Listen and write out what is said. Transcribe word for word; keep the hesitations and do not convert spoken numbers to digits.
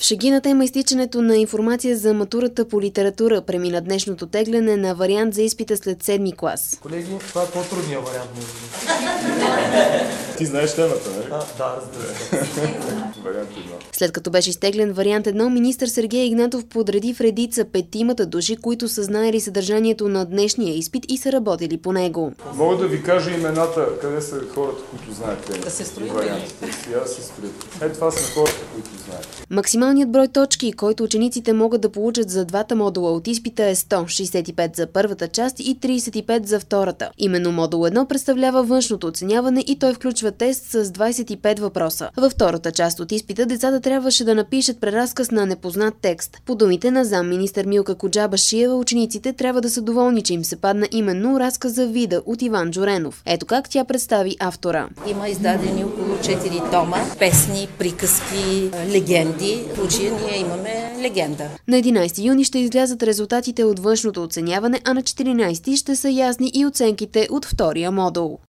В шегината има изтичането на информация за матурата по литература. Премина днешното тегляне на вариант за изпита след седми клас. Колеги, това е по-трудният вариант. Ти знаеш темата, не? А, да, разбира се. Вариант едно. След като беше изтеглен вариант едно, министър Сергей Игнатов подреди в редица петимата души, които са знаели съдържанието на днешния изпит и са работили по него. Мога да ви кажа имената, къде са хората, които знаят темата. Да се строят вариантите. Сега се строят. Е, това са хората, които знаят. Максималният брой точки, който учениците могат да получат за двата модула от изпита е сто, шейсет и пет за първата част и трийсет и пет за втората. Именно модул едно представлява външното оценяване и той включва тест с двайсет и пет въпроса. Във втората част от изпита децата трябваше да напишат преразказ на непознат текст. По думите на замминистър Милка Коджабашиева, учениците трябва да са доволни, че им се падна именно разказа Вида от Иван Джуренов. Ето как тя представи автора. Има издадени около четири тома, песни, приказки, легенди. В случая ние имаме легенда. На единайсети юни ще излязат резултатите от външното оценяване, а на четиринайсети ще са ясни и оценките от втория модул.